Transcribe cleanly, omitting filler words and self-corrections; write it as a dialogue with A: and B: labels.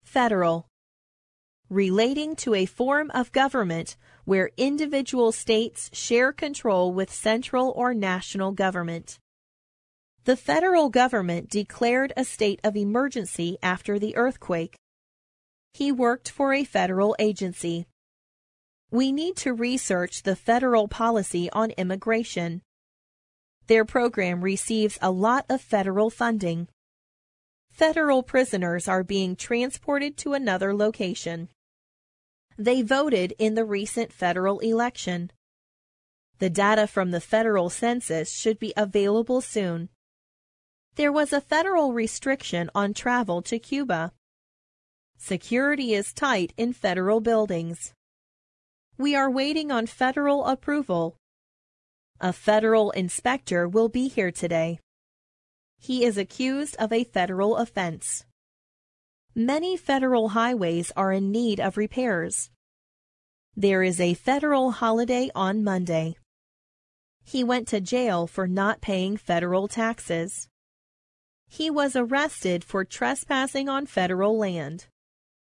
A: Federal. Relating to a form of government where individual states share control with central or national government. The federal government declared a state of emergency after the earthquake. He worked for a federal agency. We need to research the federal policy on immigration. Their program receives a lot of federal funding. Federal prisoners are being transported to another location. They voted in the recent federal election. The data from the federal census should be available soon. There was a federal restriction on travel to Cuba. Security is tight in federal buildings. We are waiting on federal approval. A federal inspector will be here today. He is accused of a federal offense. Many federal highways are in need of repairs. There is a federal holiday on Monday. He went to jail for not paying federal taxes. He was arrested for trespassing on federal land.